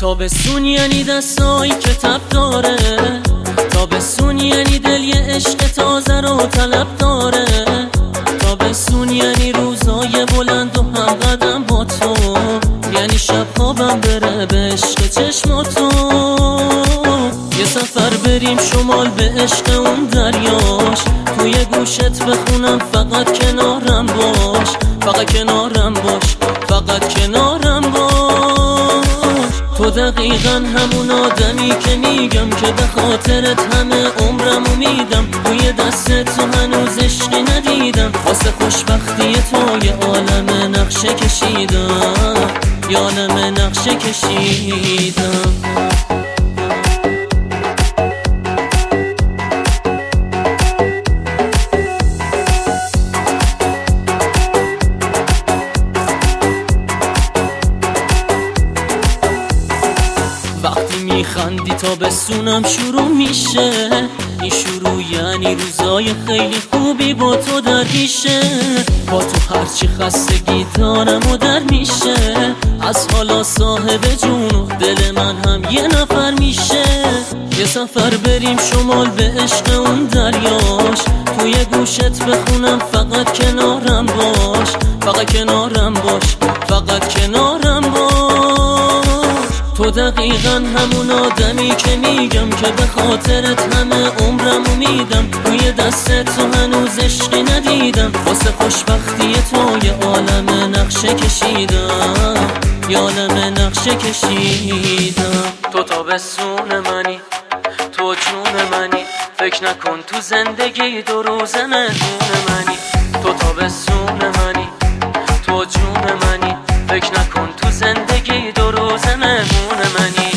تابستون یعنی دستایی که تب داره، تابستون یعنی دل یه عشق تازه رو طلب داره، تابستون یعنی روزای بلند و هم قدم با تو، یعنی شب خوابم بره به عشق چشماتو. یه سفر بریم شمال به عشق اون دریاش، توی گوشت بخونم فقط کنارم باش، فقط کنارم باش، فقط کنارم باش. تو دقیقا همون آدمی که میگم که به خاطرت همه عمرمو میدم، توی دست تو هنوز عشقی ندیدم، واسه خوشبختی تو یه عالم نقشه کشیدم، یه عالم نقشه کشیدم. وقتی میخندی تابستونم شروع میشه، این شروع یعنی روزای خیلی خوبی با تو در میشه، با تو هرچی خستگی دارم و در میشه، از حالا صاحب جون و دل من هم یه نفر میشه. یه سفر بریم شمال به عشق اون دریاش، توی گوشت بخونم فقط کنارم باش، فقط کنارم باش، فقط کنارم باش. تو دقیقا همون آدمی که میگم که به خاطرت همه عمرمو میدم، توی دست تو هنوز عشقی ندیدم، واسه خوشبختی تو یه عالم نقشه کشیدم، یه عالم نقشه کشیدم. تو تابستون منی، تو جون منی، فکر نکن تو زندگی دو روز مهمون منی. تو تابستون منی، تو جون منی، فکر نکن تو زندگی دو روز مهمون منی.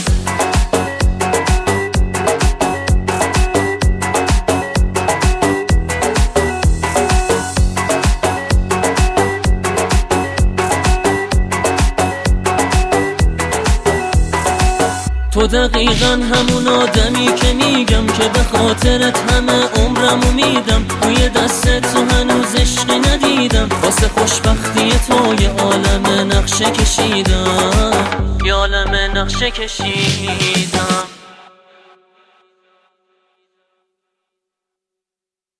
تو دقیقا همون آدمی که میگم که به خاطرت همه عمرمو میدم، توی دست تو هنوز عشقی ندیدم، واسه خوشبختی تو یه عالم نقشه کشیدم، یه عالم نقشه کشیدم.